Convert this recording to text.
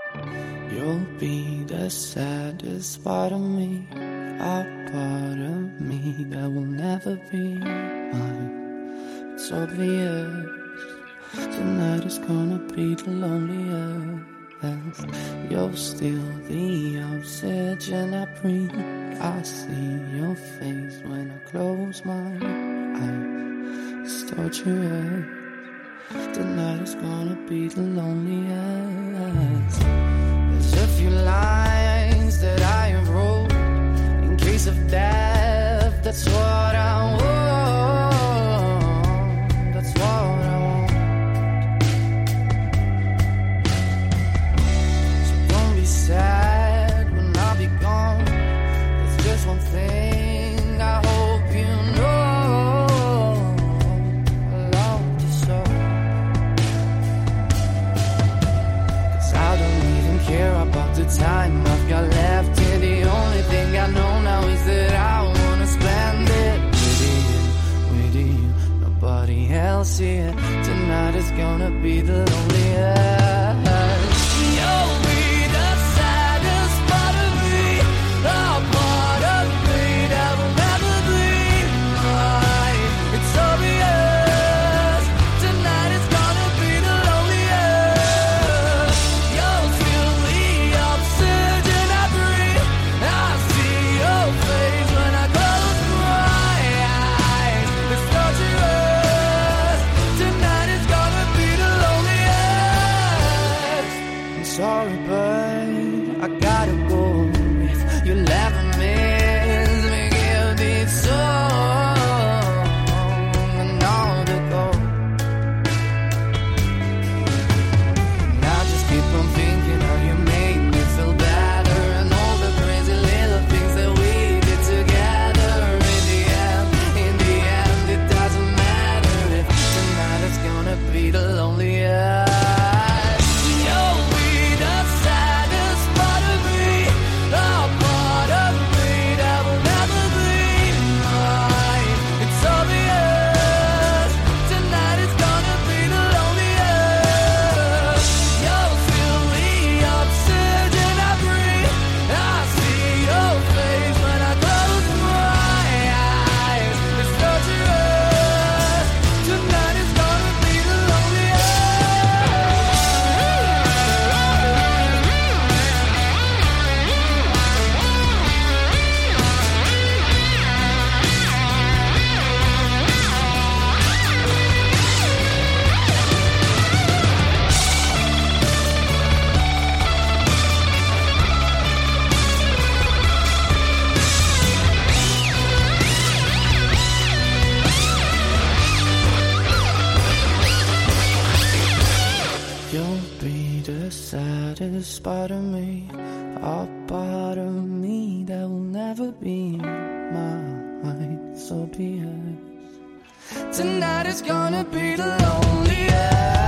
You'll be the saddest part of me, a part of me that will never be mine. It's obvious tonight is gonna be the loneliest. You're still the oxygen I breathe. I see your face when I close my eyes. It's torturous. Tonight is gonna be the loneliest. There's a few lines that I have wrote in case of death. That's what I want. That's what I want. So don't be sad when I'll be gone. There's just one thing I hope you know. I love you so. 'Cause I don't even care about the time I've got left here. The only thing I know now is that I wanna spend it with you. Nobody else here. Tonight is gonna be the loneliest. You'll be the saddest part of me, a part of me that will never be mine. It's obvious. Tonight is gonna be the loneliest. You'll feel the oxygen I breathe. I see your face when I close my eyes. It's torturous. Tonight is gonna be the loneliest. I'm sorry, but I gotta go. If you'll ever miss me, give this song another go. And I just keep on thinking how you make me feel better, and all the crazy little things that we did together. In the end, it doesn't matter if tonight is gonna be the loneliest. You'll be the saddest part of me, a part of me that will never be mine. It's obvious. Tonight is gonna be the loneliest. You'll feel the oxygen I breathe. I see your face when I close my eyes. It's torturous. Tonight is gonna be the You'll be the saddest part of me, a part of me that will never be mine. So be it. Tonight is gonna be the loneliest.